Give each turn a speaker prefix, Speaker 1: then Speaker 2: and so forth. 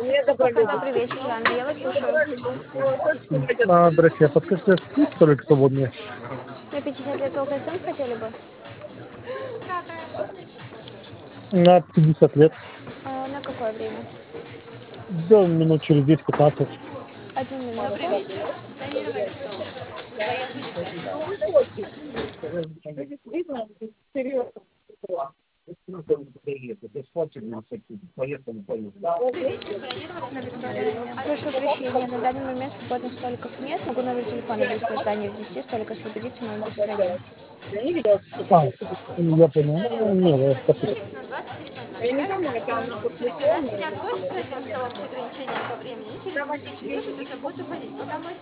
Speaker 1: Добрый вечер, Жанна, я вас слушаю.
Speaker 2: Здрасте, подскажите, есть столик свободный?
Speaker 1: На 50 лет ЛКСМ хотели бы?
Speaker 2: На 50 лет.
Speaker 1: На какое время?
Speaker 2: Да, минут через 10-15.
Speaker 1: Одну минутку. Прошу прощения, на данный момент свободных столиков нет. Могу номер телефона для создания внести, столик освободится, но он без брони.
Speaker 2: Я понял. Ну, нет, спасибо.
Speaker 3: Сейчас больше пройдем с ограничением по времени, через 10 минут это будет уходить.